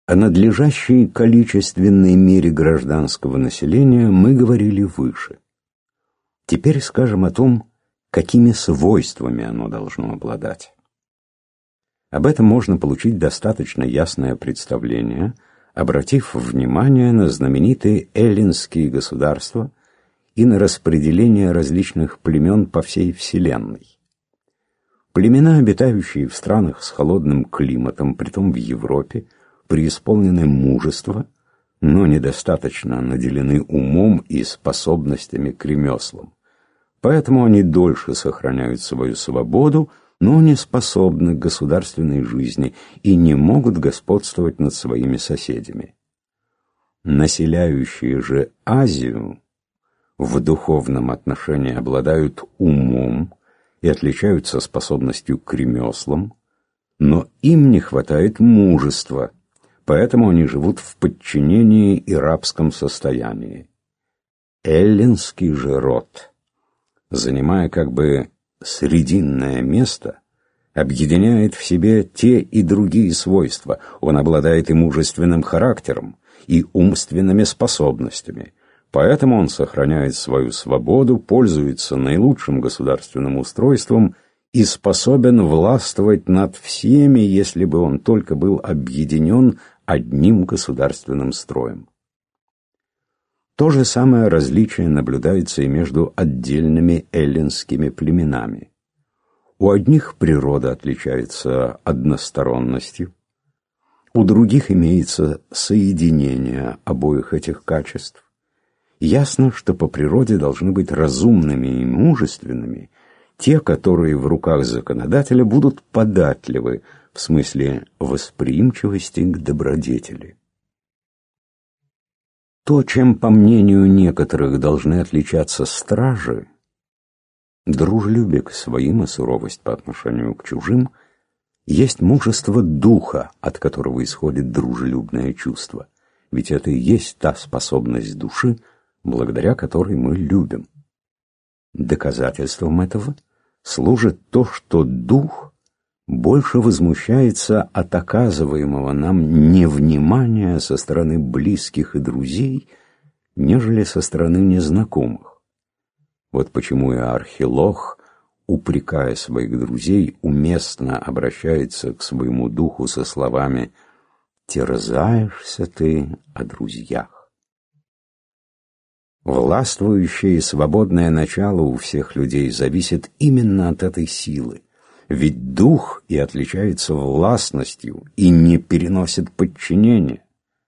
О надлежащей количественной мере гражданского населения мы говорили выше. Теперь скажем о том, какими свойствами оно должно обладать. Об этом можно получить достаточно ясное представление, обратив внимание на знаменитые эллинские государства и на распределение различных племен по всей Вселенной. Племена, обитающие в странах с холодным климатом, притом в Европе, преисполнены мужества, но недостаточно наделены умом и способностями к ремеслам. Поэтому они дольше сохраняют свою свободу, но не способны к государственной жизни и не могут господствовать над своими соседями. Населяющие же Азию в духовном отношении обладают умом и отличаются способностью к ремеслам, но им не хватает мужества, поэтому они живут в подчинении и рабском состоянии. Эллинский же род, занимая как бы срединное место, объединяет в себе те и другие свойства. Он обладает и мужественным характером, и умственными способностями. Поэтому он сохраняет свою свободу, пользуется наилучшим государственным устройством и способен властвовать над всеми, если бы он только был объединен одним государственным строем. То же самое различие наблюдается и между отдельными эллинскими племенами. У одних природа отличается односторонностью, у других имеется соединение обоих этих качеств. Ясно, что по природе должны быть разумными и мужественными те, которые в руках законодателя будут податливы в смысле восприимчивости к добродетели. То, чем, по мнению некоторых, должны отличаться стражи, дружелюбие к своим и суровость по отношению к чужим, есть мужество духа, от которого исходит дружелюбное чувство, ведь это и есть та способность души, благодаря которой мы любим. Доказательством этого служит то, что дух больше возмущается от оказываемого нам невнимания со стороны близких и друзей, нежели со стороны незнакомых. Вот почему и Архилох, упрекая своих друзей, уместно обращается к своему духу со словами «терзаешься ты о друзьях». Властвующее и свободное начало у всех людей зависит именно от этой силы, ведь дух и отличается властностью и не переносит подчинения.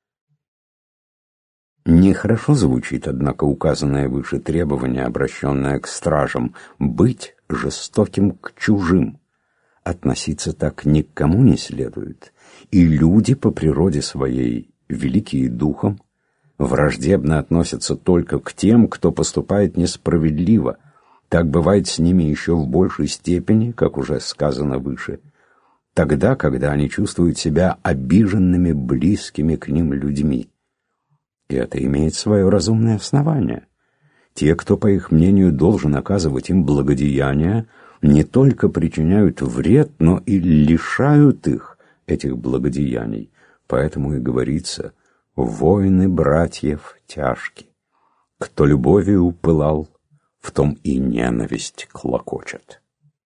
Нехорошо звучит, однако, указанное выше требование, обращенное к стражам, быть жестоким к чужим. Относиться так ни к кому не следует, и люди по природе своей, великие духом, враждебно относятся только к тем, кто поступает несправедливо. Так бывает с ними еще в большей степени, как уже сказано выше, тогда, когда они чувствуют себя обиженными близкими к ним людьми. И это имеет свое разумное основание. Те, кто, по их мнению, должен оказывать им благодеяния, не только причиняют вред, но и лишают их этих благодеяний. Поэтому и говорится: «Войны братьев тяжки, кто любовью пылал, в том и ненависть клокочет».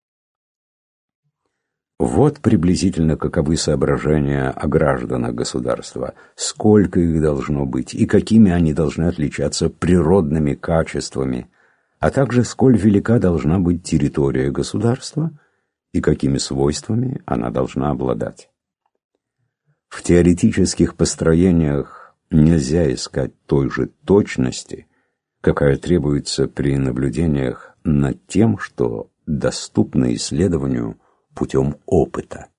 Вот приблизительно каковы соображения о гражданах государства, сколько их должно быть и какими они должны отличаться природными качествами, а также сколь велика должна быть территория государства и какими свойствами она должна обладать. В теоретических построениях нельзя искать той же точности, какая требуется при наблюдениях над тем, что доступно исследованию путем опыта.